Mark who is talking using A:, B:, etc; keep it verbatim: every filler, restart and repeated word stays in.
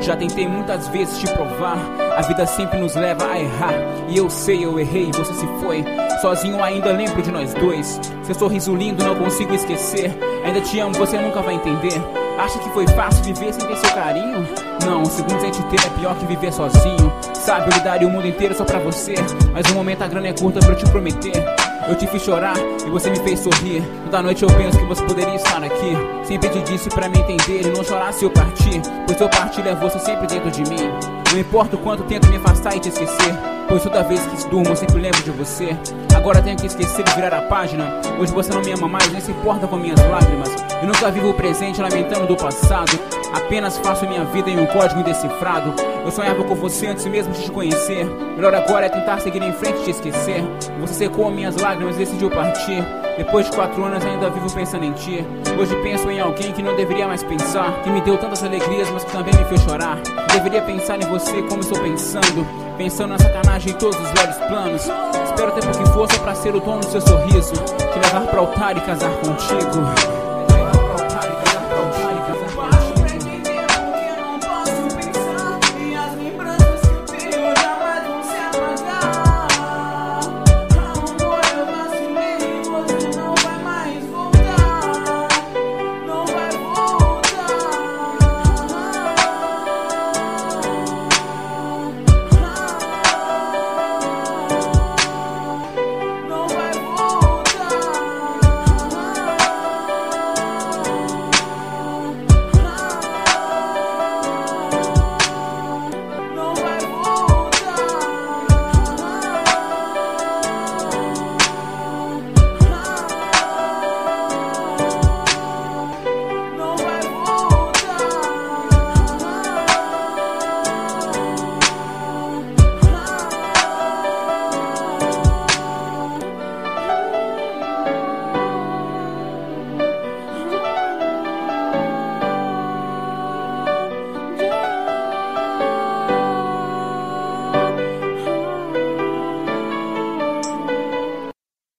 A: Já tentei muitas vezes te provar, a vida sempre nos leva a errar. E eu sei, eu errei, você se foi. Sozinho ainda lembro de nós dois. Seu sorriso lindo não consigo esquecer. Ainda te amo, você nunca vai entender. Acha que foi fácil viver sem ter seu carinho? Não, segundos sem te ter é pior que viver sozinho. Sabe, eu daria o mundo inteiro só pra você, mas no momento a grana é curta pra eu te prometer. Eu te fiz chorar e você me fez sorrir. Toda noite eu penso que você poderia estar aqui. Sempre te disse pra me entender e não chorar se eu partir, pois eu partir é você sempre dentro de mim. Não importa o quanto tento me afastar e te esquecer, pois toda vez que durmo eu sempre lembro de você. Agora tenho que esquecer e virar a página. Hoje você não me ama mais, nem se importa com minhas lágrimas. Eu nunca vivo o presente lamentando do passado. Apenas faço minha vida em um código indecifrado. Eu sonhava com você antes mesmo de te conhecer. Melhor agora é tentar seguir em frente e te esquecer. Você secou minhas lágrimas e decidiu partir. Depois de quatro anos ainda vivo pensando em ti. Hoje penso em alguém que não deveria mais pensar, que me deu tantas alegrias, mas que também me fez chorar. Deveria pensar em você como estou pensando, pensando na sacanagem em todos os velhos planos. Espero o tempo que for só pra ser o tom do seu sorriso, te levar pro altar e casar contigo.